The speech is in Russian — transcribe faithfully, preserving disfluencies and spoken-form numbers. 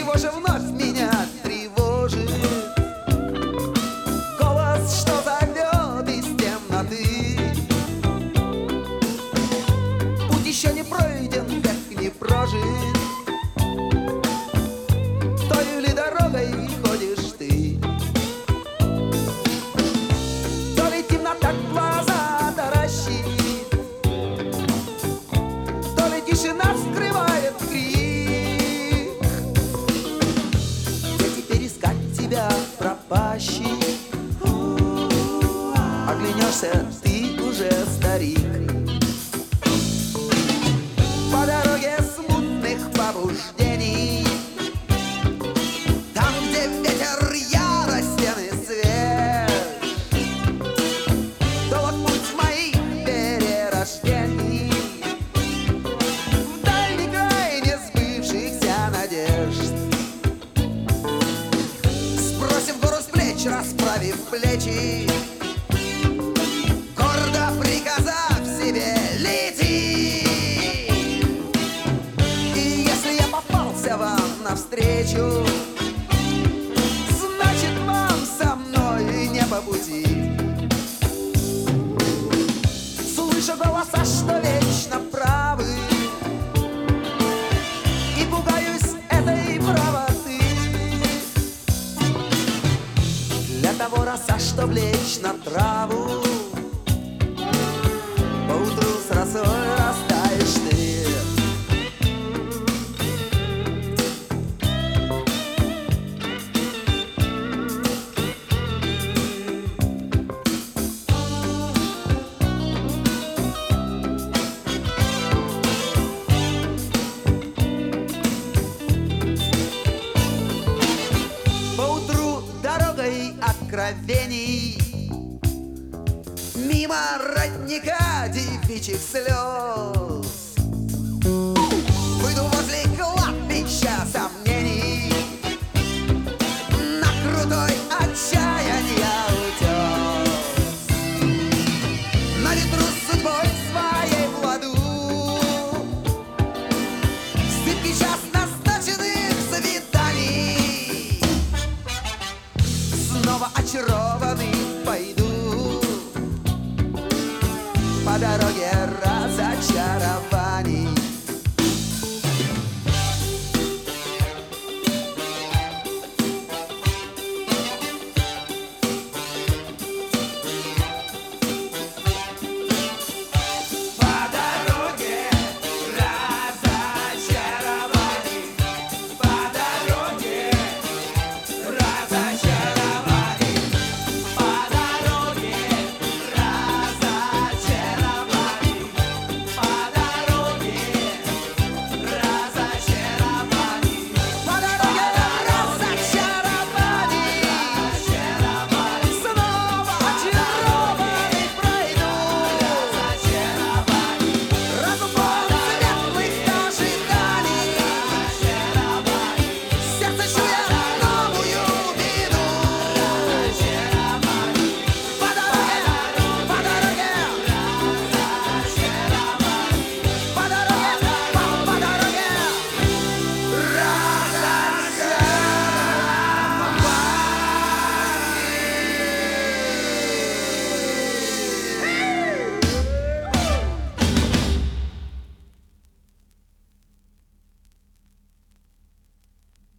чего же вновь меня тревожит? Голос, что зовет из темноты. Путь еще не пройден, век не прожит. Той ли дорогой ходишь ты? То ли темнота глаза таращит, то ли тишина скрывает крик. Где теперь искать тебя, пропащий? Оглянешься, ты уже старик. По дороге смутных побуждений, там, где ветер яростен и свеж, долг путь моих перерождений в дальний край несбывшихся надежд. Сбросив гору с плеч, расправив плечи, гордо приказав себе лети. И если я попался вам навстречу, значит, вам со мной не по пути. Слышу голоса, что вечно правы, и пугаюсь этой правоты. Для того роса, что лечь на траву, поутру с росой растаешь ты. Поутру дорогой откровений, мимо родника девичьих слез,